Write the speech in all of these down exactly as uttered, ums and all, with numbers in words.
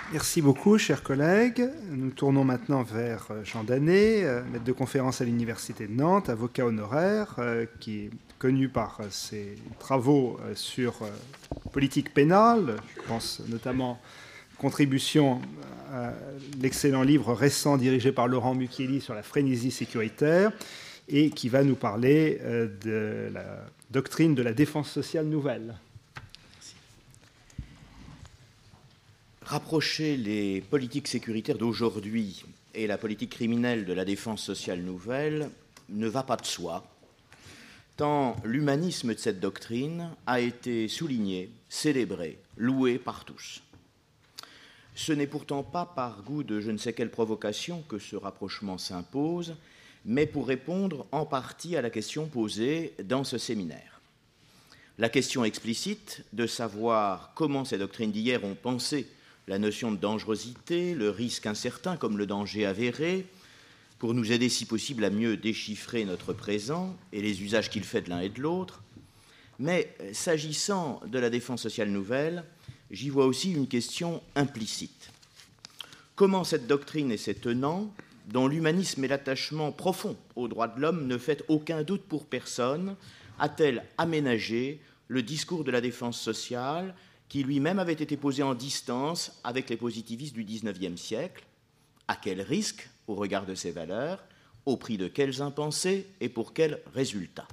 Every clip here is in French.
Merci beaucoup, chers collègues. Nous tournons maintenant vers Jean Danet, maître de conférence à l'Université de Nantes, avocat honoraire, qui est connu par ses travaux sur politique pénale. Je pense notamment contribution à l'excellent livre récent dirigé par Laurent Mucchielli sur la frénésie sécuritaire, et qui va nous parler de la doctrine de la défense sociale nouvelle. Rapprocher les politiques sécuritaires d'aujourd'hui et la politique criminelle de la défense sociale nouvelle ne va pas de soi, tant l'humanisme de cette doctrine a été souligné, célébré, loué par tous. Ce n'est pourtant pas par goût de je ne sais quelle provocation que ce rapprochement s'impose, mais pour répondre en partie à la question posée dans ce séminaire. La question explicite de savoir comment ces doctrines d'hier ont pensé la notion de dangerosité, le risque incertain comme le danger avéré, pour nous aider si possible à mieux déchiffrer notre présent et les usages qu'il fait de l'un et de l'autre. Mais s'agissant de la défense sociale nouvelle, j'y vois aussi une question implicite. Comment cette doctrine et ses tenants, dont l'humanisme et l'attachement profond aux droits de l'homme ne fait aucun doute pour personne, a-t-elle aménagé le discours de la défense sociale qui lui-même avait été posé en distance avec les positivistes du dix-neuvième siècle? À quel risque, au regard de ses valeurs, au prix de quels impensés et pour quels résultats?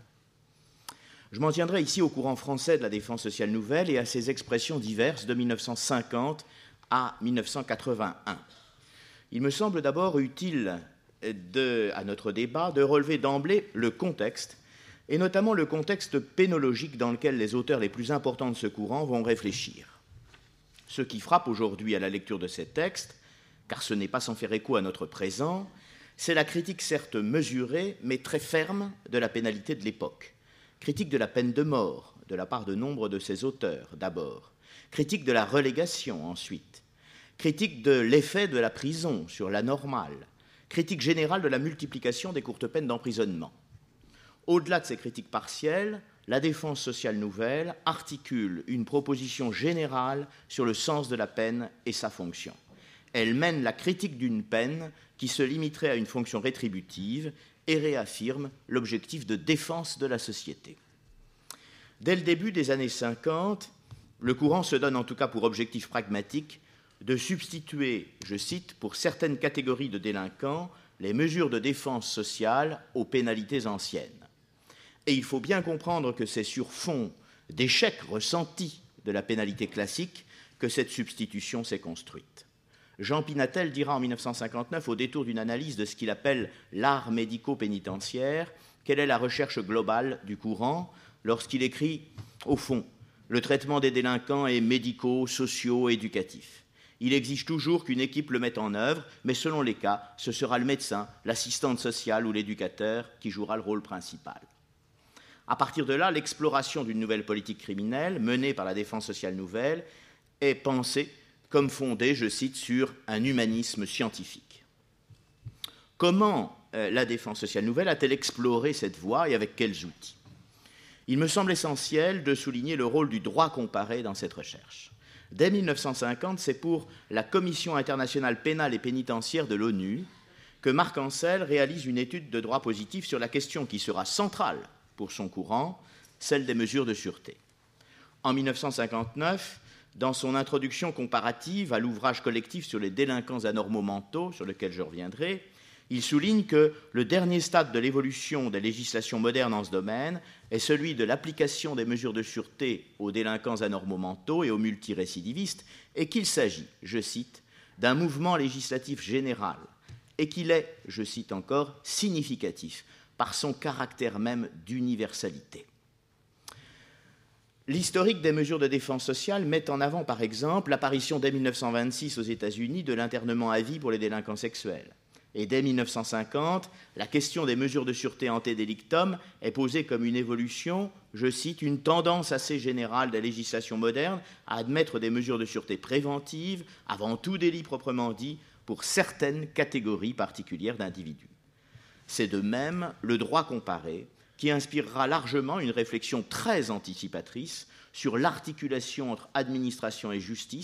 Je m'en tiendrai ici au courant français de la défense sociale nouvelle et à ses expressions diverses de mille neuf cent cinquante à mille neuf cent quatre-vingt-un. Il me semble d'abord utile de, à notre débat de relever d'emblée le contexte, et notamment le contexte pénologique dans lequel les auteurs les plus importants de ce courant vont réfléchir. Ce qui frappe aujourd'hui à la lecture de ces textes, car ce n'est pas sans faire écho à notre présent, c'est la critique certes mesurée, mais très ferme de la pénalité de l'époque. Critique de la peine de mort, de la part de nombre de ses auteurs, d'abord. Critique de la relégation, ensuite. Critique de l'effet de la prison sur la normale. Critique générale de la multiplication des courtes peines d'emprisonnement. Au-delà de ces critiques partielles, la défense sociale nouvelle articule une proposition générale sur le sens de la peine et sa fonction. Elle mène la critique d'une peine qui se limiterait à une fonction rétributive et réaffirme l'objectif de défense de la société. Dès le début des années cinquante, le courant se donne en tout cas pour objectif pragmatique de substituer, je cite, pour certaines catégories de délinquants, les mesures de défense sociale aux pénalités anciennes. Et il faut bien comprendre que c'est sur fond d'échec ressenti de la pénalité classique que cette substitution s'est construite. Jean Pinatel dira en mille neuf cent cinquante-neuf, au détour d'une analyse de ce qu'il appelle l'art médico-pénitentiaire, quelle est la recherche globale du courant, lorsqu'il écrit, au fond, le traitement des délinquants est médico, socio, éducatif. Il exige toujours qu'une équipe le mette en œuvre, mais selon les cas, ce sera le médecin, l'assistante sociale ou l'éducateur qui jouera le rôle principal. À partir de là, l'exploration d'une nouvelle politique criminelle menée par la défense sociale nouvelle est pensée comme fondée, je cite, sur un humanisme scientifique. Comment euh, la défense sociale nouvelle a-t-elle exploré cette voie et avec quels outils? Il me semble essentiel de souligner le rôle du droit comparé dans cette recherche. Dès mille neuf cent cinquante, c'est pour la Commission internationale pénale et pénitentiaire de l'ONU que Marc Ancel réalise une étude de droit positif sur la question qui sera centrale pour son courant, celle des mesures de sûreté. En mille neuf cent cinquante-neuf, dans son introduction comparative à l'ouvrage collectif sur les délinquants anormaux mentaux, sur lequel je reviendrai, il souligne que le dernier stade de l'évolution des législations modernes en ce domaine est celui de l'application des mesures de sûreté aux délinquants anormaux mentaux et aux multirécidivistes, et qu'il s'agit, je cite, d'un mouvement législatif général, et qu'il est, je cite encore, significatif par son caractère même d'universalité. L'historique des mesures de défense sociale met en avant, par exemple, l'apparition dès mille neuf cent vingt-six aux États-Unis de l'internement à vie pour les délinquants sexuels. Et dès mille neuf cent cinquante, la question des mesures de sûreté ante delictum est posée comme une évolution, je cite, une tendance assez générale des législations modernes à admettre des mesures de sûreté préventives, avant tout délit proprement dit, pour certaines catégories particulières d'individus. C'est de même le droit comparé qui inspirera largement une réflexion très anticipatrice sur l'articulation entre administration et justice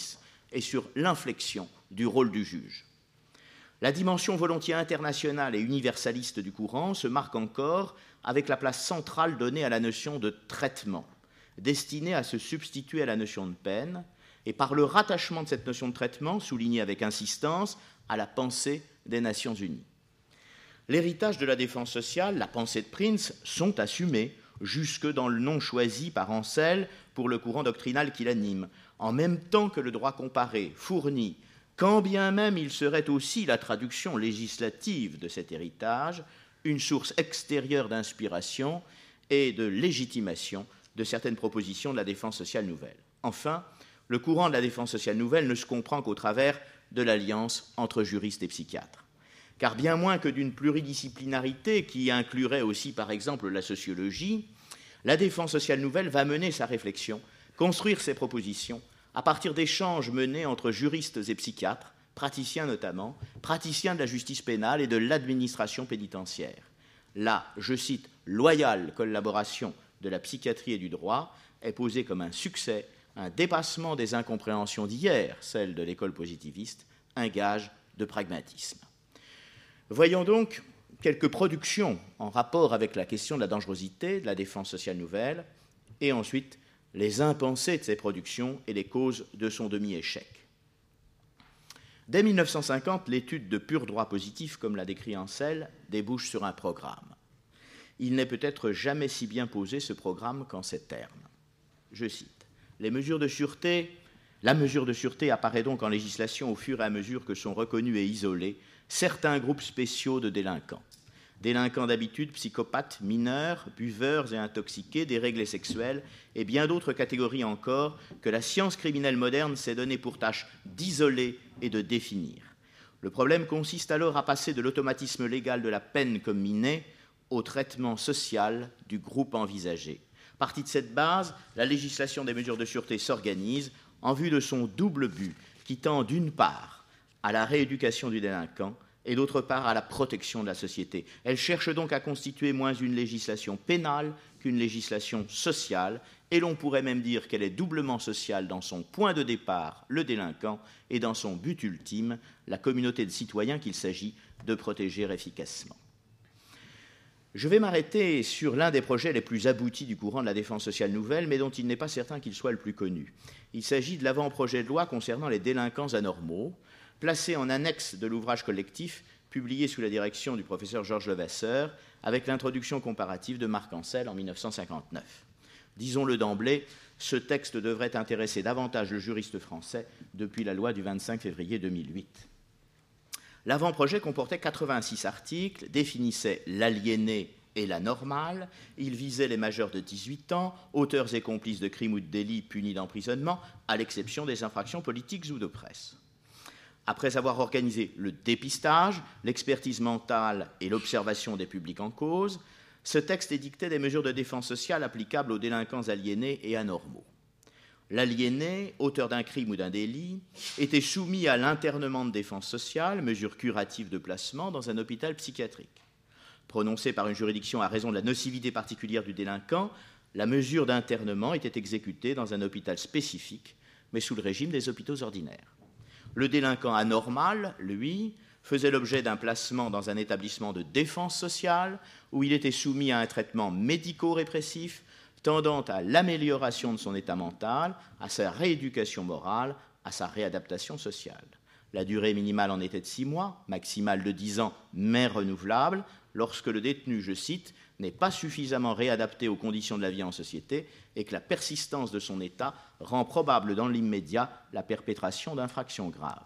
et sur l'inflexion du rôle du juge. La dimension volontiers internationale et universaliste du courant se marque encore avec la place centrale donnée à la notion de traitement, destinée à se substituer à la notion de peine, et par le rattachement de cette notion de traitement, souligné avec insistance, à la pensée des Nations Unies. L'héritage de la défense sociale, la pensée de Prince, sont assumés jusque dans le nom choisi par Ancel pour le courant doctrinal qui l'anime, en même temps que le droit comparé fournit, quand bien même il serait aussi la traduction législative de cet héritage, une source extérieure d'inspiration et de légitimation de certaines propositions de la défense sociale nouvelle. Enfin, le courant de la défense sociale nouvelle ne se comprend qu'au travers de l'alliance entre juristes et psychiatres. Car bien moins que d'une pluridisciplinarité qui inclurait aussi, par exemple, la sociologie, la défense sociale nouvelle va mener sa réflexion, construire ses propositions, à partir d'échanges menés entre juristes et psychiatres, praticiens notamment, praticiens de la justice pénale et de l'administration pénitentiaire. La, je cite, loyale collaboration de la psychiatrie et du droit est posée comme un succès, un dépassement des incompréhensions d'hier, celles de l'école positiviste, un gage de pragmatisme. Voyons donc quelques productions en rapport avec la question de la dangerosité de la défense sociale nouvelle, et ensuite les impensés de ces productions et les causes de son demi-échec. Dès mille neuf cent cinquante, l'étude de pur droit positif, comme l'a décrit Ancel, débouche sur un programme. Il n'est peut-être jamais si bien posé ce programme qu'en ces termes. Je cite, « Les mesures de sûreté, la mesure de sûreté apparaît donc en législation au fur et à mesure que sont reconnus et isolés certains groupes spéciaux de délinquants. Délinquants d'habitude, psychopathes, mineurs, buveurs et intoxiqués, déréglés sexuels, et bien d'autres catégories encore que la science criminelle moderne s'est donnée pour tâche d'isoler et de définir. Le problème consiste alors à passer de l'automatisme légal de la peine comminée au traitement social du groupe envisagé. Partie de cette base, la législation des mesures de sûreté s'organise en vue de son double but qui tend d'une part à la rééducation du délinquant et d'autre part à la protection de la société. Elle cherche donc à constituer moins une législation pénale qu'une législation sociale, et l'on pourrait même dire qu'elle est doublement sociale dans son point de départ, le délinquant, et dans son but ultime, la communauté de citoyens qu'il s'agit de protéger efficacement. Je vais m'arrêter sur l'un des projets les plus aboutis du courant de la défense sociale nouvelle, mais dont il n'est pas certain qu'il soit le plus connu. Il s'agit de l'avant-projet de loi concernant les délinquants anormaux, placé en annexe de l'ouvrage collectif publié sous la direction du professeur Georges Levasseur, avec l'introduction comparative de Marc Ancel en mille neuf cent cinquante-neuf. Disons-le d'emblée, ce texte devrait intéresser davantage le juriste français depuis la loi du vingt-cinq février deux mille huit. L'avant-projet comportait quatre-vingt-six articles, définissait l'aliéné et la normale, il visait les majeurs de dix-huit ans, auteurs et complices de crimes ou de délits punis d'emprisonnement, à l'exception des infractions politiques ou de presse. Après avoir organisé le dépistage, l'expertise mentale et l'observation des publics en cause, ce texte édictait des mesures de défense sociale applicables aux délinquants aliénés et anormaux. L'aliéné, auteur d'un crime ou d'un délit, était soumis à l'internement de défense sociale, mesure curative de placement, dans un hôpital psychiatrique. Prononcée par une juridiction à raison de la nocivité particulière du délinquant, la mesure d'internement était exécutée dans un hôpital spécifique, mais sous le régime des hôpitaux ordinaires. Le délinquant anormal, lui, faisait l'objet d'un placement dans un établissement de défense sociale où il était soumis à un traitement médico-répressif tendant à l'amélioration de son état mental, à sa rééducation morale, à sa réadaptation sociale. La durée minimale en était de six mois, maximale de dix ans, mais renouvelable, lorsque le détenu, je cite, n'est pas suffisamment réadapté aux conditions de la vie en société et que la persistance de son état rend probable dans l'immédiat la perpétration d'infractions graves.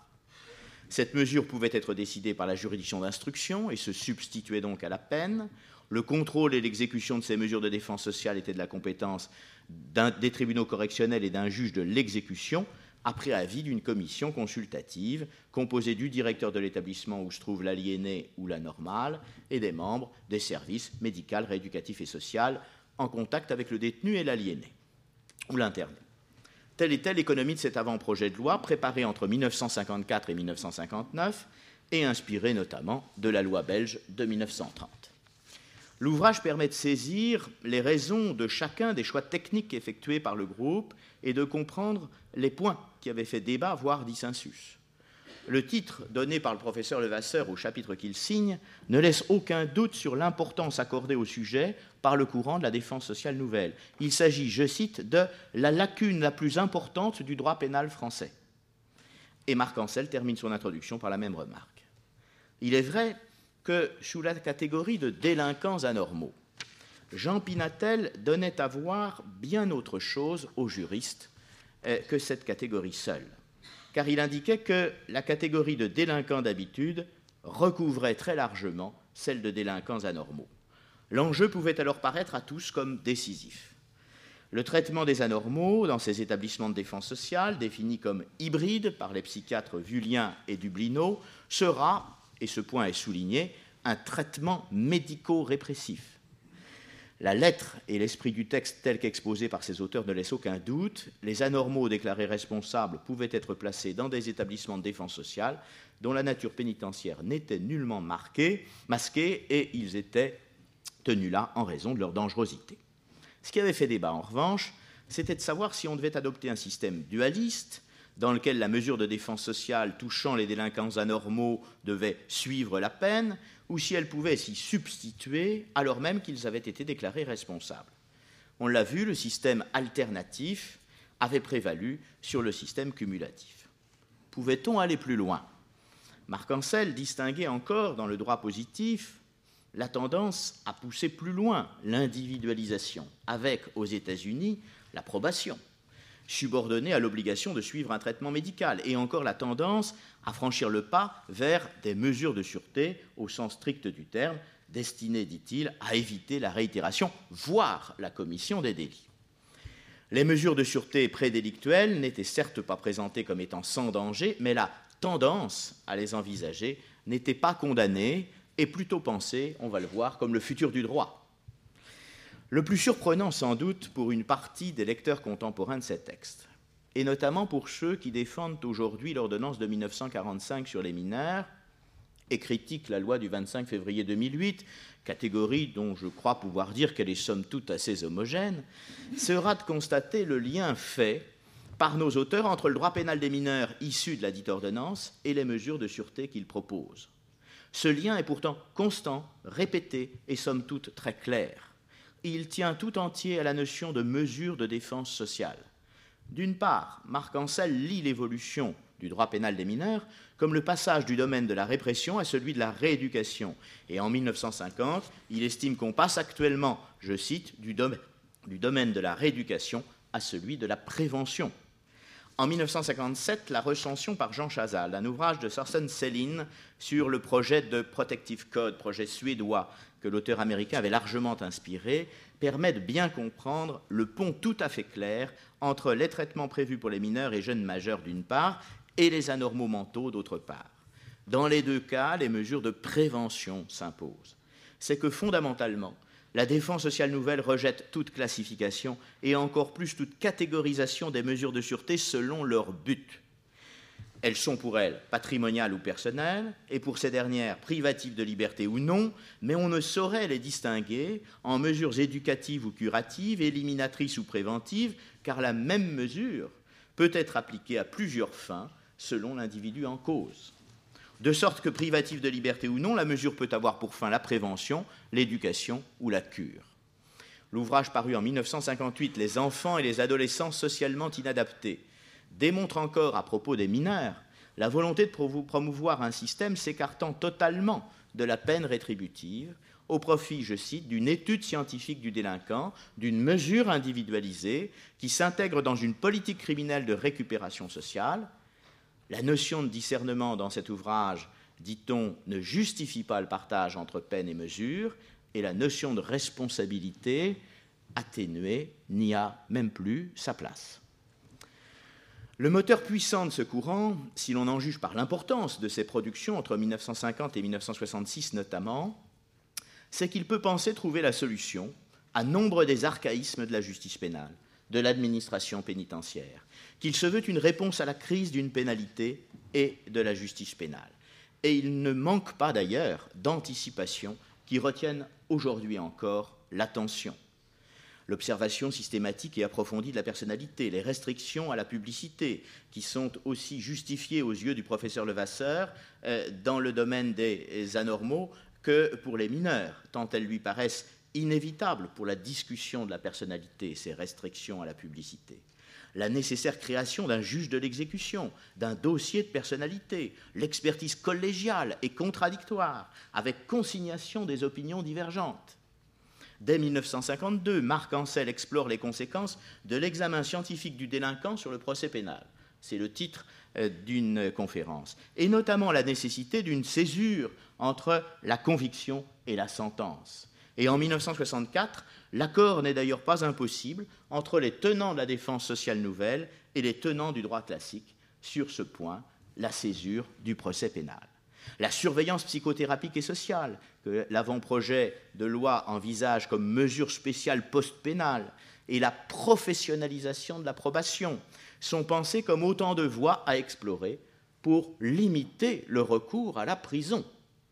Cette mesure pouvait être décidée par la juridiction d'instruction et se substituait donc à la peine. Le contrôle et l'exécution de ces mesures de défense sociale étaient de la compétence des tribunaux correctionnels et d'un juge de l'exécution, après avis d'une commission consultative composée du directeur de l'établissement où se trouve l'aliéné ou la normale et des membres des services médical, rééducatif et social en contact avec le détenu et l'aliéné ou l'interné. Telle était l'économie de cet avant-projet de loi préparé entre mille neuf cent cinquante-quatre et mille neuf cent cinquante-neuf et inspiré notamment de la loi belge de mille neuf cent trente. L'ouvrage permet de saisir les raisons de chacun des choix techniques effectués par le groupe et de comprendre les points qui avaient fait débat, voire dissensus. Le titre donné par le professeur Levasseur au chapitre qu'il signe ne laisse aucun doute sur l'importance accordée au sujet par le courant de la défense sociale nouvelle. Il s'agit, je cite, de la lacune la plus importante du droit pénal français. Et Marc Ancel termine son introduction par la même remarque. Il est vrai que, sous la catégorie de délinquants anormaux, Jean Pinatel donnait à voir bien autre chose aux juristes que cette catégorie seule, car il indiquait que la catégorie de délinquants d'habitude recouvrait très largement celle de délinquants anormaux. L'enjeu pouvait alors paraître à tous comme décisif. Le traitement des anormaux dans ces établissements de défense sociale, définis comme hybrides par les psychiatres Vullien et Dublineau, sera, et ce point est souligné, un traitement médico-répressif. La lettre et l'esprit du texte tel qu'exposé par ses auteurs ne laissent aucun doute. Les anormaux déclarés responsables pouvaient être placés dans des établissements de défense sociale dont la nature pénitentiaire n'était nullement marquée, masquée, et ils étaient tenus là en raison de leur dangerosité. Ce qui avait fait débat, en revanche, c'était de savoir si on devait adopter un système dualiste dans lequel la mesure de défense sociale touchant les délinquants anormaux devait suivre la peine, ou si elle pouvait s'y substituer alors même qu'ils avaient été déclarés responsables. On l'a vu, le système alternatif avait prévalu sur le système cumulatif. Pouvait-on aller plus loin ? Marc Ancel distinguait encore dans le droit positif la tendance à pousser plus loin l'individualisation, avec, aux États-Unis, la probation, subordonnée à l'obligation de suivre un traitement médical, et encore la tendance à franchir le pas vers des mesures de sûreté au sens strict du terme, destinées, dit-il, à éviter la réitération, voire la commission des délits. Les mesures de sûreté prédélictuelles n'étaient certes pas présentées comme étant sans danger, mais la tendance à les envisager n'était pas condamnée et plutôt pensée, on va le voir, comme le futur du droit. Le plus surprenant, sans doute, pour une partie des lecteurs contemporains de ces textes, et notamment pour ceux qui défendent aujourd'hui l'ordonnance de mille neuf cent quarante-cinq sur les mineurs et critiquent la loi du vingt-cinq février deux mille huit, catégorie dont je crois pouvoir dire qu'elle est somme toute assez homogène, sera de constater le lien fait par nos auteurs entre le droit pénal des mineurs issu de la dite ordonnance et les mesures de sûreté qu'ils proposent. Ce lien est pourtant constant, répété et somme toute très clair. Il tient tout entier à la notion de mesure de défense sociale. D'une part, Marc Ancel lit l'évolution du droit pénal des mineurs comme le passage du domaine de la répression à celui de la rééducation. Et en mille neuf cent cinquante, il estime qu'on passe actuellement, je cite, du domaine, du domaine de la rééducation à celui de la prévention. En mille neuf cent cinquante-sept, la recension par Jean Chazal d'un ouvrage de Thorsten Selin sur le projet de Protective Code, projet suédois que l'auteur américain avait largement inspiré, permet de bien comprendre le pont tout à fait clair entre les traitements prévus pour les mineurs et jeunes majeurs d'une part et les anormaux mentaux d'autre part. Dans les deux cas, les mesures de prévention s'imposent. C'est que fondamentalement, la défense sociale nouvelle rejette toute classification et encore plus toute catégorisation des mesures de sûreté selon leur but. Elles sont pour elles patrimoniales ou personnelles, et pour ces dernières privatives de liberté ou non, mais on ne saurait les distinguer en mesures éducatives ou curatives, éliminatrices ou préventives, car la même mesure peut être appliquée à plusieurs fins selon l'individu en cause. De sorte que, privative de liberté ou non, la mesure peut avoir pour fin la prévention, l'éducation ou la cure. L'ouvrage paru en mille neuf cent cinquante-huit, « Les enfants et les adolescents socialement inadaptés », démontre encore, à propos des mineurs, la volonté de promouvoir un système s'écartant totalement de la peine rétributive, au profit, je cite, d'une étude scientifique du délinquant, d'une mesure individualisée qui s'intègre dans une politique criminelle de récupération sociale. La notion de discernement dans cet ouvrage, dit-on, ne justifie pas le partage entre peine et mesure, et la notion de responsabilité atténuée n'y a même plus sa place. Le moteur puissant de ce courant, si l'on en juge par l'importance de ses productions entre mille neuf cent cinquante et mille neuf cent soixante-six notamment, c'est qu'il peut penser trouver la solution à nombre des archaïsmes de la justice pénale, de l'administration pénitentiaire, qu'il se veut une réponse à la crise d'une pénalité et de la justice pénale. Et il ne manque pas d'ailleurs d'anticipation qui retiennent aujourd'hui encore l'attention. L'observation systématique et approfondie de la personnalité, les restrictions à la publicité, qui sont aussi justifiées aux yeux du professeur Levasseur euh, dans le domaine des anormaux que pour les mineurs, tant elles lui paraissent inévitables pour la discussion de la personnalité, ces restrictions à la publicité. La nécessaire création d'un juge de l'exécution, d'un dossier de personnalité, l'expertise collégiale et contradictoire, avec consignation des opinions divergentes. Dès mille neuf cent cinquante-deux, Marc Ancel explore les conséquences de l'examen scientifique du délinquant sur le procès pénal. C'est le titre d'une conférence. Et notamment la nécessité d'une césure entre la conviction et la sentence. Et en mille neuf cent soixante-quatre, l'accord n'est d'ailleurs pas impossible entre les tenants de la défense sociale nouvelle et les tenants du droit classique sur ce point, la césure du procès pénal. La surveillance psychothérapique et sociale, que l'avant-projet de loi envisage comme mesure spéciale post-pénale, et la professionnalisation de la probation sont pensées comme autant de voies à explorer pour limiter le recours à la prison.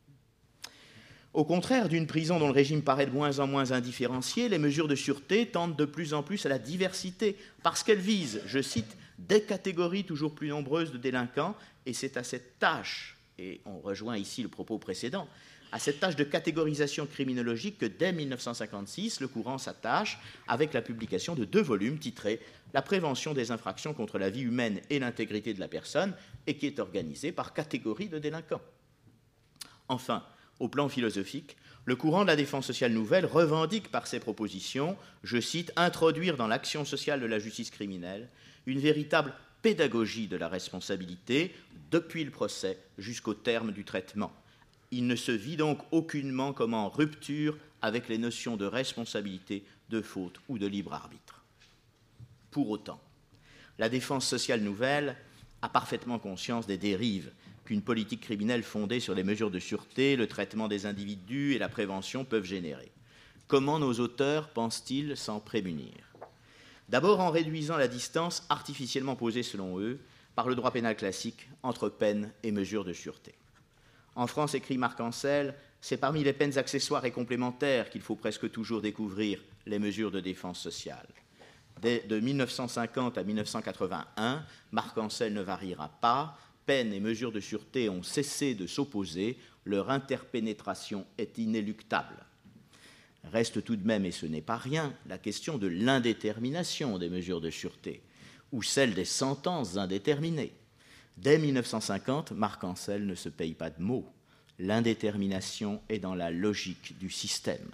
Au contraire d'une prison dont le régime paraît de moins en moins indifférencié, les mesures de sûreté tendent de plus en plus à la diversité, parce qu'elles visent, je cite, des catégories toujours plus nombreuses de délinquants, et c'est à cette tâche, et on rejoint ici le propos précédent, à cette tâche de catégorisation criminologique que dès mille neuf cent cinquante-six, le courant s'attache avec la publication de deux volumes titrés « La prévention des infractions contre la vie humaine et l'intégrité de la personne » et qui est organisé par catégorie de délinquants. Enfin, au plan philosophique, le courant de la défense sociale nouvelle revendique par ses propositions, je cite, « introduire dans l'action sociale de la justice criminelle une véritable pédagogie de la responsabilité depuis le procès jusqu'au terme du traitement. Il ne se vit donc aucunement comme en rupture avec les notions de responsabilité, de faute ou de libre arbitre. » Pour autant, la défense sociale nouvelle a parfaitement conscience des dérives qu'une politique criminelle fondée sur les mesures de sûreté, le traitement des individus et la prévention peuvent générer. Comment nos auteurs pensent-ils s'en prémunir ? D'abord en réduisant la distance artificiellement posée, selon eux, par le droit pénal classique entre peine et mesures de sûreté. En France, écrit Marc Ancel, c'est parmi les peines accessoires et complémentaires qu'il faut presque toujours découvrir les mesures de défense sociale. Dès de mille neuf cent cinquante à mille neuf cent quatre-vingt-un, Marc Ancel ne variera pas. Peines et mesures de sûreté ont cessé de s'opposer, leur interpénétration est inéluctable. Reste tout de même, et ce n'est pas rien, la question de l'indétermination des mesures de sûreté, ou celle des sentences indéterminées. Dès mille neuf cent cinquante, Marc Ancel ne se paye pas de mots. L'indétermination est dans la logique du système.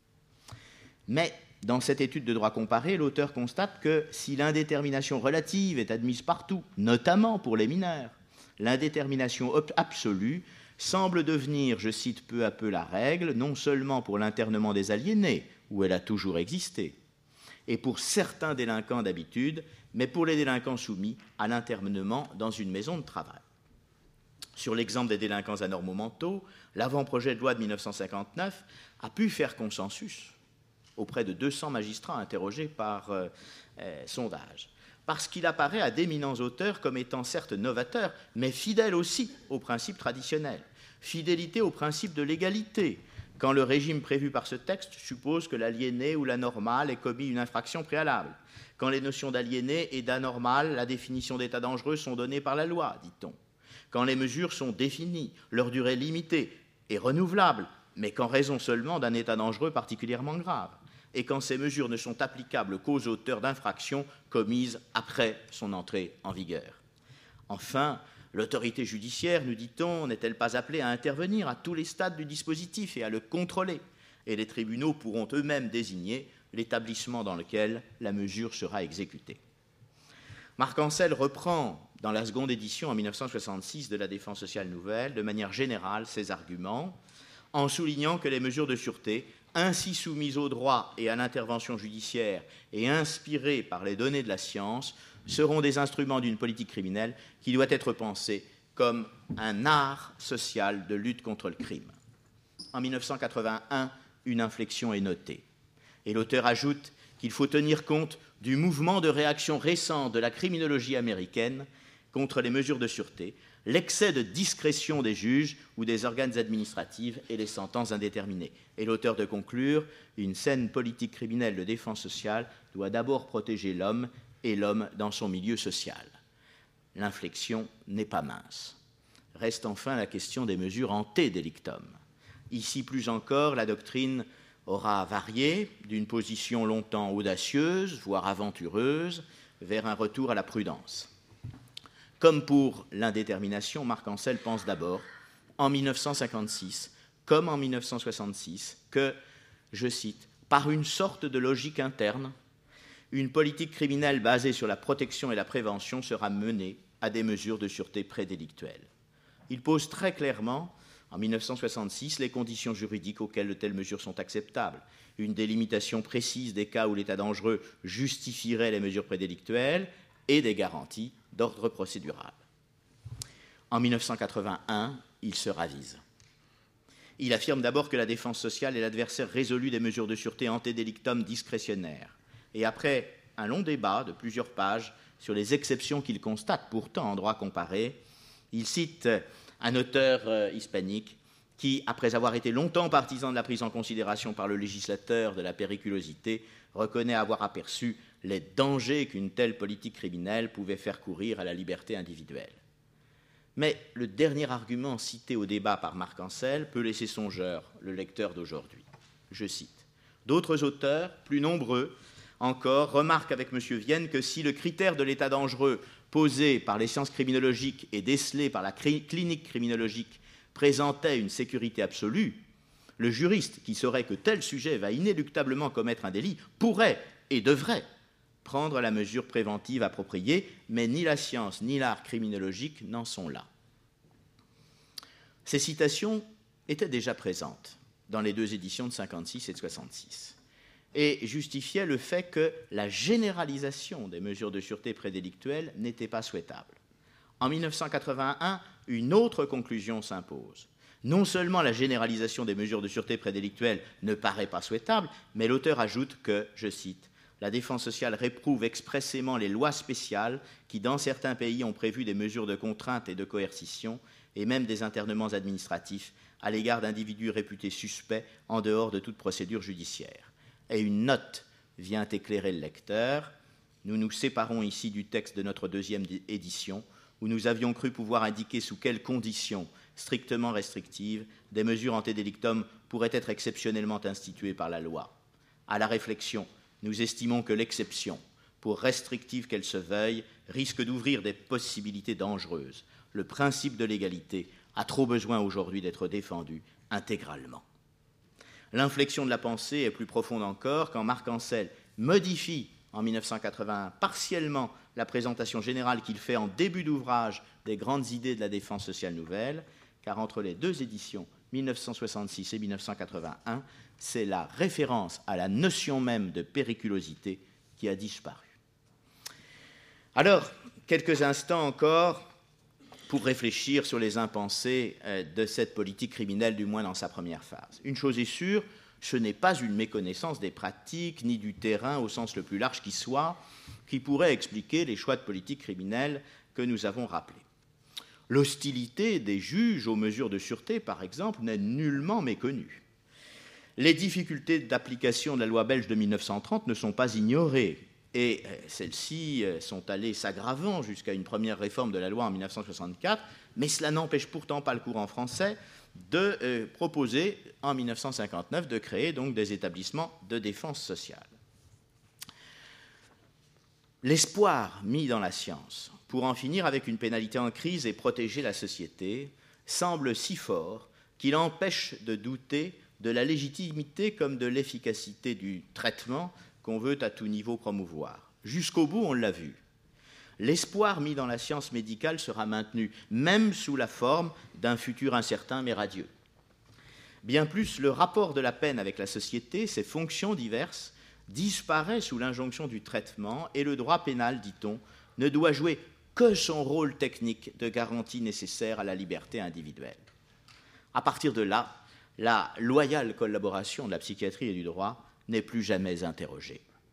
Mais, dans cette étude de droit comparé, l'auteur constate que si l'indétermination relative est admise partout, notamment pour les mineurs, l'indétermination absolue semble devenir, je cite, peu à peu la règle, non seulement pour l'internement des aliénés, où elle a toujours existé, et pour certains délinquants d'habitude, mais pour les délinquants soumis à l'internement dans une maison de travail. Sur l'exemple des délinquants anormaux mentaux, l'avant-projet de loi de mille neuf cent cinquante-neuf a pu faire consensus auprès de deux cents magistrats interrogés par euh, euh, sondage, parce qu'il apparaît à d'éminents auteurs comme étant certes novateurs, mais fidèles aussi aux principes traditionnels. Fidélité au principe de l'égalité, quand le régime prévu par ce texte suppose que l'aliéné ou l'anormal ait commis une infraction préalable. Quand les notions d'aliéné et d'anormal, la définition d'état dangereux sont données par la loi, dit-on. Quand les mesures sont définies, leur durée limitée et renouvelable, mais qu'en raison seulement d'un état dangereux particulièrement grave. Et quand ces mesures ne sont applicables qu'aux auteurs d'infractions commises après son entrée en vigueur. Enfin, l'autorité judiciaire, nous dit-on, n'est-elle pas appelée à intervenir à tous les stades du dispositif et à le contrôler, et les tribunaux pourront eux-mêmes désigner l'établissement dans lequel la mesure sera exécutée. Marc Ancel reprend, dans la seconde édition en mille neuf cent soixante-six de la Défense sociale nouvelle, de manière générale ces arguments, en soulignant que les mesures de sûreté, ainsi soumises au droit et à l'intervention judiciaire et inspirées par les données de la science, seront des instruments d'une politique criminelle qui doit être pensée comme un art social de lutte contre le crime. En mille neuf cent quatre-vingt-un, une inflexion est notée. Et l'auteur ajoute qu'il faut tenir compte du mouvement de réaction récent de la criminologie américaine contre les mesures de sûreté, l'excès de discrétion des juges ou des organes administratifs et les sentences indéterminées. Et l'auteur de conclure, une saine politique criminelle de défense sociale doit d'abord protéger l'homme et l'homme dans son milieu social. L'inflexion n'est pas mince. Reste enfin la question des mesures ante delictum. Ici, plus encore, la doctrine aura varié d'une position longtemps audacieuse, voire aventureuse, vers un retour à la prudence. Comme pour l'indétermination, Marc Ancel pense d'abord, en mille neuf cent cinquante-six, comme en mille neuf cent soixante-six, que, je cite, « par une sorte de logique interne, une politique criminelle basée sur la protection et la prévention sera menée à des mesures de sûreté prédélictuelle. » Il pose très clairement, en mille neuf cent soixante-six, les conditions juridiques auxquelles de telles mesures sont acceptables. Une délimitation précise des cas où l'état dangereux justifierait les mesures prédélictuelles et des garanties d'ordre procédural. En mille neuf cent quatre-vingt-un, il se ravise. Il affirme d'abord que la défense sociale est l'adversaire résolu des mesures de sûreté ante delictum discrétionnaires. Et après un long débat de plusieurs pages sur les exceptions qu'il constate pourtant en droit comparé, il cite un auteur euh, hispanique qui, après avoir été longtemps partisan de la prise en considération par le législateur de la périculosité, reconnaît avoir aperçu les dangers qu'une telle politique criminelle pouvait faire courir à la liberté individuelle. Mais le dernier argument cité au débat par Marc Ancel peut laisser songeur le lecteur d'aujourd'hui. Je cite. « D'autres auteurs, plus nombreux encore, remarquent avec M. Vienne que si le critère de l'état dangereux posé par les sciences criminologiques et décelé par la clinique criminologique présentait une sécurité absolue, le juriste qui saurait que tel sujet va inéluctablement commettre un délit pourrait et devrait prendre la mesure préventive appropriée, mais ni la science ni l'art criminologique n'en sont là. » Ces citations étaient déjà présentes dans les deux éditions de cinquante-six et de soixante-six et justifiaient le fait que la généralisation des mesures de sûreté prédélictuelles n'était pas souhaitable. En mille neuf cent quatre-vingt-un, une autre conclusion s'impose. Non seulement la généralisation des mesures de sûreté prédélictuelles ne paraît pas souhaitable, mais l'auteur ajoute que, je cite, « la défense sociale réprouve expressément les lois spéciales qui, dans certains pays, ont prévu des mesures de contrainte et de coercition et même des internements administratifs à l'égard d'individus réputés suspects en dehors de toute procédure judiciaire. » Et une note vient éclairer le lecteur. Nous nous séparons ici du texte de notre deuxième édition, où nous avions cru pouvoir indiquer sous quelles conditions strictement restrictives des mesures ante delictum pourraient être exceptionnellement instituées par la loi. À la réflexion, nous estimons que l'exception, pour restrictive qu'elle se veuille, risque d'ouvrir des possibilités dangereuses. Le principe de l'égalité a trop besoin aujourd'hui d'être défendu intégralement. L'inflexion de la pensée est plus profonde encore quand Marc Ancel modifie en mille neuf cent quatre-vingt-un partiellement la présentation générale qu'il fait en début d'ouvrage des grandes idées de la défense sociale nouvelle, car entre les deux éditions, mille neuf cent soixante-six et mille neuf cent quatre-vingt-un, c'est la référence à la notion même de périculosité qui a disparu. Alors, quelques instants encore pour réfléchir sur les impensés de cette politique criminelle, du moins dans sa première phase. Une chose est sûre, ce n'est pas une méconnaissance des pratiques ni du terrain au sens le plus large qui soit, qui pourrait expliquer les choix de politique criminelle que nous avons rappelés. L'hostilité des juges aux mesures de sûreté, par exemple, n'est nullement méconnue. Les difficultés d'application de la loi belge de mille neuf cent trente ne sont pas ignorées, et celles-ci sont allées s'aggravant jusqu'à une première réforme de la loi en mille neuf cent soixante-quatre, mais cela n'empêche pourtant pas le courant français de euh, proposer en mille neuf cent cinquante-neuf de créer donc des établissements de défense sociale. L'espoir mis dans la science pour en finir avec une pénalité en crise et protéger la société semble si fort qu'il empêche de douter de la légitimité comme de l'efficacité du traitement qu'on veut à tout niveau promouvoir. Jusqu'au bout, on l'a vu. L'espoir mis dans la science médicale sera maintenu, même sous la forme d'un futur incertain mais radieux. Bien plus, le rapport de la peine avec la société, ses fonctions diverses, disparaît sous l'injonction du traitement et le droit pénal, dit-on, ne doit jouer que son rôle technique de garantie nécessaire à la liberté individuelle. À partir de là, la loyale collaboration de la psychiatrie et du droit n'est plus jamais interrogée.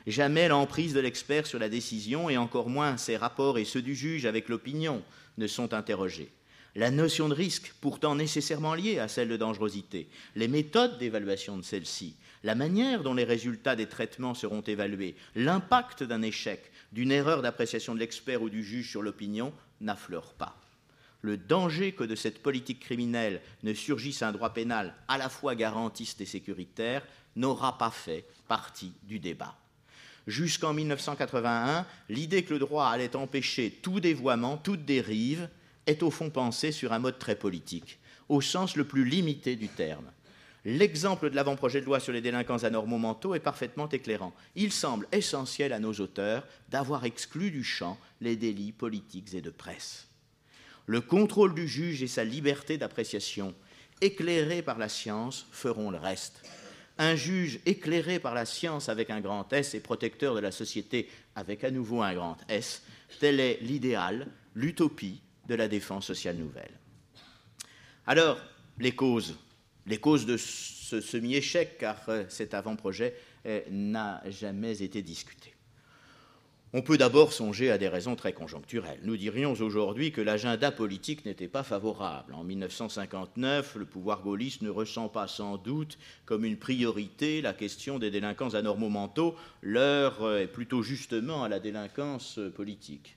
Jamais l'emprise de l'expert sur la décision, et encore moins ses rapports et ceux du juge avec l'opinion, ne sont interrogés. La notion de risque, pourtant nécessairement liée à celle de dangerosité, les méthodes d'évaluation de celle-ci, la manière dont les résultats des traitements seront évalués, l'impact d'un échec, d'une erreur d'appréciation de l'expert ou du juge sur l'opinion n'affleurent pas. Le danger que de cette politique criminelle ne surgisse un droit pénal à la fois garantiste et sécuritaire n'aura pas fait partie du débat. Jusqu'en mille neuf cent quatre-vingt-un, l'idée que le droit allait empêcher tout dévoiement, toute dérive, est au fond pensée sur un mode très politique, au sens le plus limité du terme. L'exemple de l'avant-projet de loi sur les délinquants anormaux mentaux est parfaitement éclairant. Il semble essentiel à nos auteurs d'avoir exclu du champ les délits politiques et de presse. Le contrôle du juge et sa liberté d'appréciation, éclairés par la science, feront le reste. Un juge éclairé par la science avec un grand S et protecteur de la société avec à nouveau un grand S, tel est l'idéal, l'utopie de la défense sociale nouvelle. Alors, les causes, les causes de ce semi-échec, car cet avant-projet n'a jamais été discuté. On peut d'abord songer à des raisons très conjoncturelles. Nous dirions aujourd'hui que l'agenda politique n'était pas favorable. En mille neuf cent cinquante-neuf, le pouvoir gaulliste ne ressent pas sans doute comme une priorité la question des délinquants anormaux mentaux. L'heure est plutôt justement à la délinquance politique.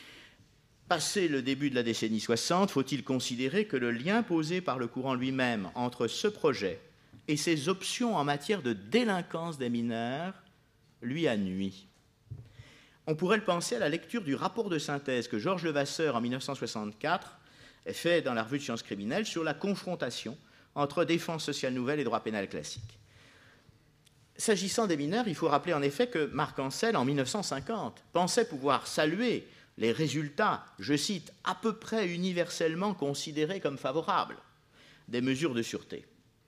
Passé le début de la décennie soixante, faut-il considérer que le lien posé par le courant lui-même entre ce projet et ses options en matière de délinquance des mineurs lui a nui. On pourrait le penser à la lecture du rapport de synthèse que Georges Levasseur, en mille neuf cent soixante-quatre, fait dans la revue de sciences criminelles sur la confrontation entre défense sociale nouvelle et droit pénal classique. S'agissant des mineurs, il faut rappeler en effet que Marc Ancel, en mille neuf cent cinquante, pensait pouvoir saluer les résultats, je cite, à peu près universellement considérés comme favorables des mesures de sûreté.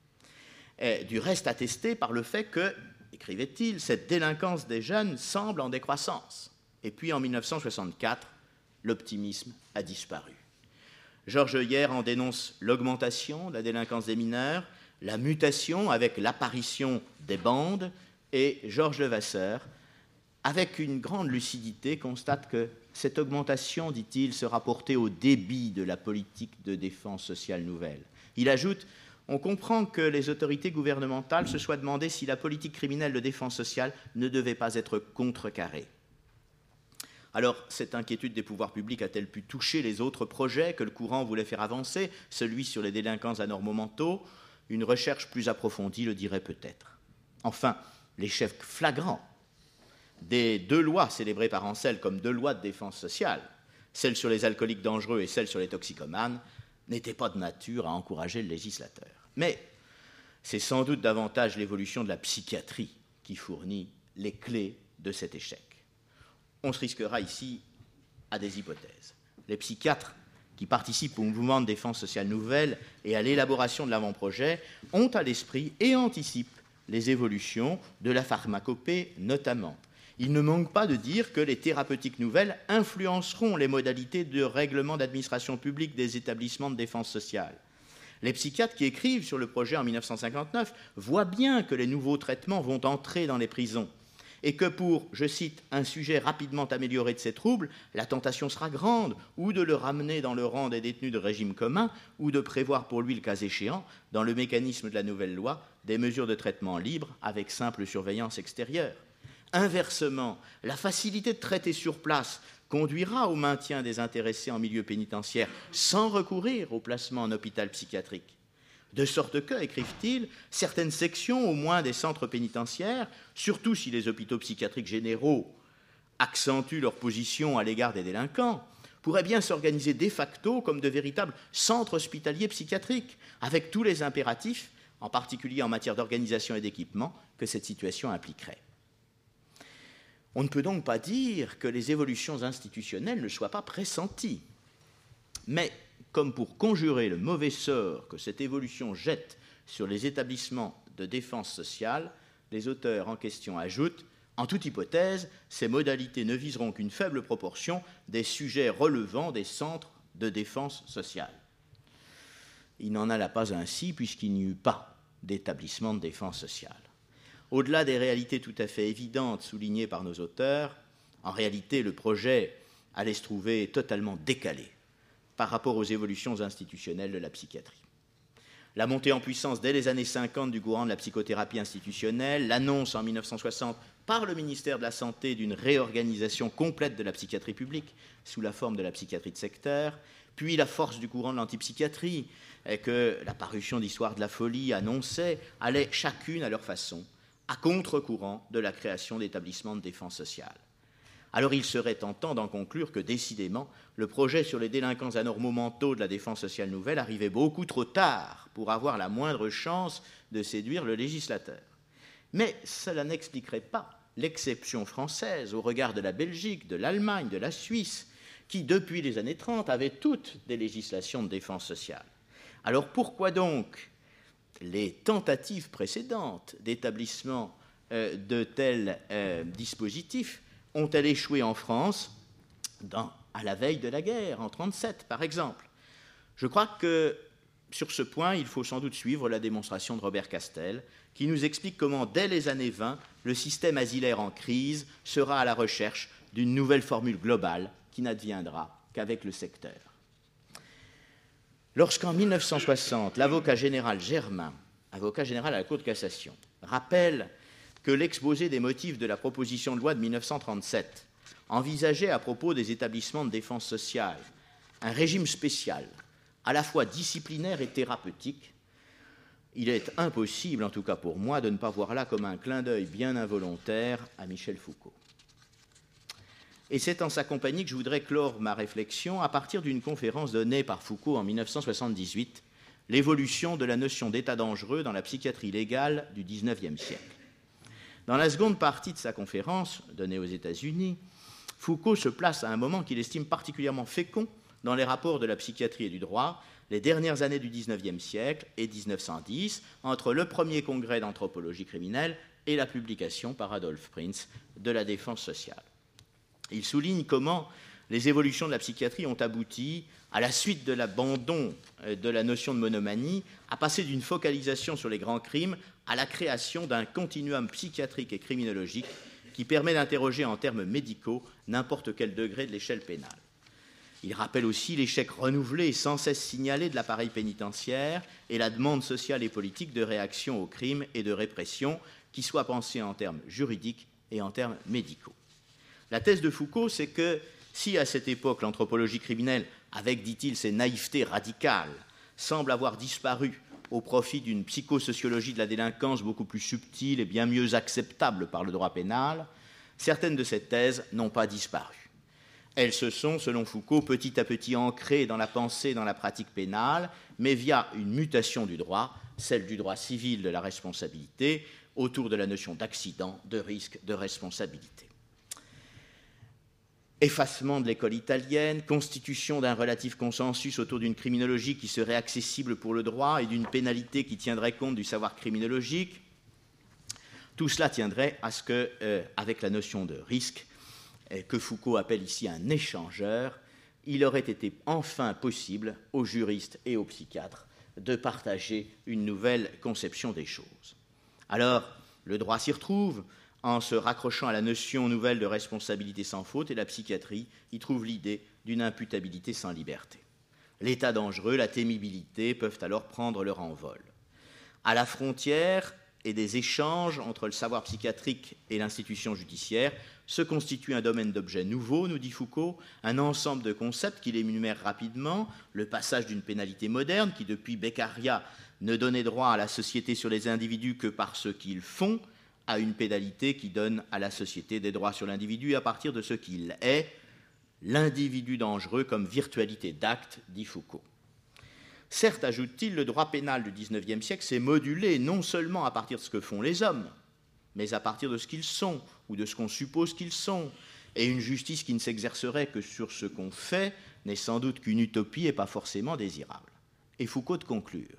Et du reste attesté par le fait que, écrivait-il, cette délinquance des jeunes semble en décroissance. Et puis en mille neuf cent soixante-quatre, l'optimisme a disparu. Georges Heuillère en dénonce l'augmentation de la délinquance des mineurs, la mutation avec l'apparition des bandes, et Georges Levasseur, avec une grande lucidité, constate que cette augmentation, dit-il, se rapportait au débit de la politique de défense sociale nouvelle. Il ajoute « On comprend que les autorités gouvernementales se soient demandé si la politique criminelle de défense sociale ne devait pas être contrecarrée. » Alors, cette inquiétude des pouvoirs publics a-t-elle pu toucher les autres projets que le courant voulait faire avancer, celui sur les délinquants anormaux mentaux? Une recherche plus approfondie le dirait peut-être. Enfin, l'échec flagrant des deux lois célébrées par Ancel comme deux lois de défense sociale, celle sur les alcooliques dangereux et celle sur les toxicomanes, n'était pas de nature à encourager le législateur. Mais c'est sans doute davantage l'évolution de la psychiatrie qui fournit les clés de cet échec. On se risquera ici à des hypothèses. Les psychiatres qui participent au mouvement de défense sociale nouvelle et à l'élaboration de l'avant-projet ont à l'esprit et anticipent les évolutions de la pharmacopée notamment. Il ne manque pas de dire que les thérapeutiques nouvelles influenceront les modalités de règlement d'administration publique des établissements de défense sociale. Les psychiatres qui écrivent sur le projet en mille neuf cent cinquante-neuf voient bien que les nouveaux traitements vont entrer dans les prisons et que pour, je cite, un sujet rapidement amélioré de ses troubles, la tentation sera grande ou de le ramener dans le rang des détenus de régime commun ou de prévoir pour lui, le cas échéant, dans le mécanisme de la nouvelle loi, des mesures de traitement libre avec simple surveillance extérieure. Inversement, la facilité de traiter sur place conduira au maintien des intéressés en milieu pénitentiaire sans recourir au placement en hôpital psychiatrique. De sorte que, écrivent-ils, certaines sections, au moins des centres pénitentiaires, surtout si les hôpitaux psychiatriques généraux accentuent leur position à l'égard des délinquants, pourraient bien s'organiser de facto comme de véritables centres hospitaliers psychiatriques, avec tous les impératifs, en particulier en matière d'organisation et d'équipement, que cette situation impliquerait. On ne peut donc pas dire que les évolutions institutionnelles ne soient pas pressenties. Mais, comme pour conjurer le mauvais sort que cette évolution jette sur les établissements de défense sociale, les auteurs en question ajoutent « En toute hypothèse, ces modalités ne viseront qu'une faible proportion des sujets relevant des centres de défense sociale. » Il n'en alla pas ainsi puisqu'il n'y eut pas d'établissement de défense sociale. Au-delà des réalités tout à fait évidentes soulignées par nos auteurs, en réalité, le projet allait se trouver totalement décalé par rapport aux évolutions institutionnelles de la psychiatrie. La montée en puissance dès les années cinquante du courant de la psychothérapie institutionnelle, l'annonce en mille neuf cent soixante par le ministère de la Santé d'une réorganisation complète de la psychiatrie publique sous la forme de la psychiatrie de secteur, puis la force du courant de l'antipsychiatrie que la parution d'Histoire de la folie annonçait, allaient chacune à leur façon à contre-courant de la création d'établissements de défense sociale. Alors il serait tentant d'en conclure que, décidément, le projet sur les délinquants anormaux mentaux de la défense sociale nouvelle arrivait beaucoup trop tard pour avoir la moindre chance de séduire le législateur. Mais cela n'expliquerait pas l'exception française au regard de la Belgique, de l'Allemagne, de la Suisse, qui, depuis les années trente, avaient toutes des législations de défense sociale. Alors pourquoi donc les tentatives précédentes d'établissement euh, de tels euh, dispositifs ont-elles échoué en France dans, à la veille de la guerre, en mille neuf cent trente-sept, par exemple? Je crois que, sur ce point, il faut sans doute suivre la démonstration de Robert Castel, qui nous explique comment, dès les années vingt, le système asilaire en crise sera à la recherche d'une nouvelle formule globale qui n'adviendra qu'avec le secteur. Lorsqu'en mille neuf cent soixante, l'avocat général Germain, avocat général à la Cour de cassation, rappelle que l'exposé des motifs de la proposition de loi de mille neuf cent trente-sept envisageait à propos des établissements de défense sociale un régime spécial, à la fois disciplinaire et thérapeutique, il est impossible, en tout cas pour moi, de ne pas voir là comme un clin d'œil bien involontaire à Michel Foucault. Et c'est en sa compagnie que je voudrais clore ma réflexion à partir d'une conférence donnée par Foucault en mille neuf cent soixante-dix-huit, l'évolution de la notion d'état dangereux dans la psychiatrie légale du dix-neuvième siècle. Dans la seconde partie de sa conférence, donnée aux États-Unis, Foucault se place à un moment qu'il estime particulièrement fécond dans les rapports de la psychiatrie et du droit, les dernières années du dix-neuvième siècle et dix-neuf cent dix, entre le premier congrès d'anthropologie criminelle et la publication par Adolphe Prinz de la défense sociale. Il souligne comment les évolutions de la psychiatrie ont abouti, à la suite de l'abandon de la notion de monomanie, à passer d'une focalisation sur les grands crimes à la création d'un continuum psychiatrique et criminologique qui permet d'interroger en termes médicaux n'importe quel degré de l'échelle pénale. Il rappelle aussi l'échec renouvelé et sans cesse signalé de l'appareil pénitentiaire et la demande sociale et politique de réaction aux crimes et de répression qui soient pensés en termes juridiques et en termes médicaux. La thèse de Foucault, c'est que si à cette époque l'anthropologie criminelle, avec, dit-il, ses naïvetés radicales, semble avoir disparu au profit d'une psychosociologie de la délinquance beaucoup plus subtile et bien mieux acceptable par le droit pénal, certaines de ces thèses n'ont pas disparu. Elles se sont, selon Foucault, petit à petit ancrées dans la pensée et dans la pratique pénale, mais via une mutation du droit, celle du droit civil de la responsabilité, autour de la notion d'accident, de risque, de responsabilité. Effacement de l'école italienne, constitution d'un relatif consensus autour d'une criminologie qui serait accessible pour le droit et d'une pénalité qui tiendrait compte du savoir criminologique, tout cela tiendrait à ce que, euh, avec la notion de risque, euh, que Foucault appelle ici un échangeur, il aurait été enfin possible aux juristes et aux psychiatres de partager une nouvelle conception des choses. Alors, le droit s'y retrouve, en se raccrochant à la notion nouvelle de responsabilité sans faute, et la psychiatrie y trouve l'idée d'une imputabilité sans liberté. L'état dangereux, la témibilité peuvent alors prendre leur envol. À la frontière et des échanges entre le savoir psychiatrique et l'institution judiciaire se constitue un domaine d'objets nouveaux, nous dit Foucault, un ensemble de concepts qu'il énumère rapidement, le passage d'une pénalité moderne qui, depuis Beccaria, ne donnait droit à la société sur les individus que par ce qu'ils font, à une pénalité qui donne à la société des droits sur l'individu à partir de ce qu'il est, l'individu dangereux comme virtualité d'acte, dit Foucault. Certes, ajoute-t-il, le droit pénal du dix-neuvième siècle s'est modulé non seulement à partir de ce que font les hommes, mais à partir de ce qu'ils sont, ou de ce qu'on suppose qu'ils sont, et une justice qui ne s'exercerait que sur ce qu'on fait n'est sans doute qu'une utopie et pas forcément désirable. Et Foucault de conclure.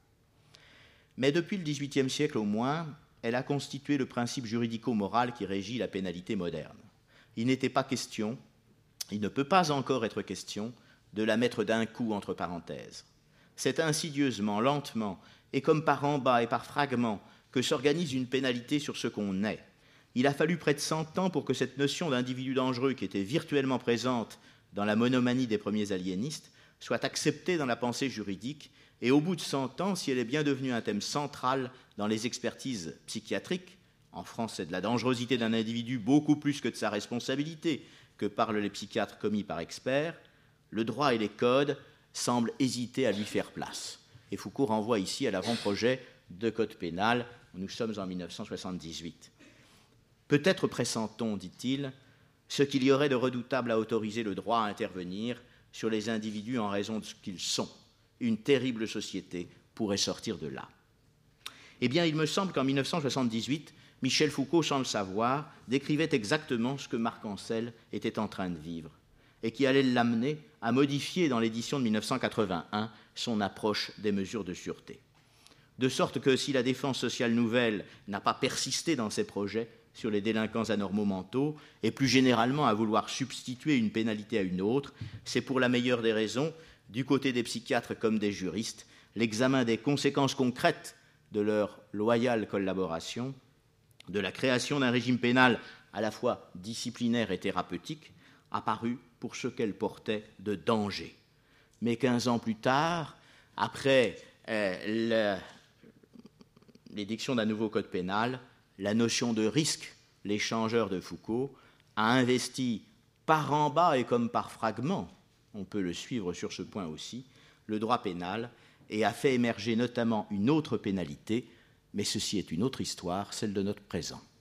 Mais depuis le dix-huitième siècle au moins, elle a constitué le principe juridico-moral qui régit la pénalité moderne. Il n'était pas question, il ne peut pas encore être question, de la mettre d'un coup entre parenthèses. C'est insidieusement, lentement, et comme par en bas et par fragments, que s'organise une pénalité sur ce qu'on est. Il a fallu près de cent ans pour que cette notion d'individu dangereux, qui était virtuellement présente dans la monomanie des premiers aliénistes, soit acceptée dans la pensée juridique, et au bout de cent ans, si elle est bien devenue un thème central dans les expertises psychiatriques, en France c'est de la dangerosité d'un individu beaucoup plus que de sa responsabilité que parlent les psychiatres commis par experts, le droit et les codes semblent hésiter à lui faire place. Et Foucault renvoie ici à l'avant-projet de code pénal. Nous sommes en mille neuf cent soixante-dix-huit. Peut-être pressent-on, dit-il, ce qu'il y aurait de redoutable à autoriser le droit à intervenir sur les individus en raison de ce qu'ils sont. Une terrible société pourrait sortir de là. Eh bien, il me semble qu'en mille neuf cent soixante-dix-huit, Michel Foucault, sans le savoir, décrivait exactement ce que Marc Ancel était en train de vivre et qui allait l'amener à modifier dans l'édition de mille neuf cent quatre-vingt-un son approche des mesures de sûreté. De sorte que si la défense sociale nouvelle n'a pas persisté dans ses projets sur les délinquants anormaux mentaux et plus généralement à vouloir substituer une pénalité à une autre, c'est pour la meilleure des raisons, du côté des psychiatres comme des juristes, l'examen des conséquences concrètes de leur loyale collaboration, de la création d'un régime pénal à la fois disciplinaire et thérapeutique, apparu pour ce qu'elle portait de danger. Mais quinze ans plus tard, après euh, l'édiction d'un nouveau code pénal, la notion de risque, l'échangeur de Foucault, a investi par en bas et comme par fragments, on peut le suivre sur ce point aussi, le droit pénal, et a fait émerger notamment une autre pénalité, mais ceci est une autre histoire, celle de notre présent.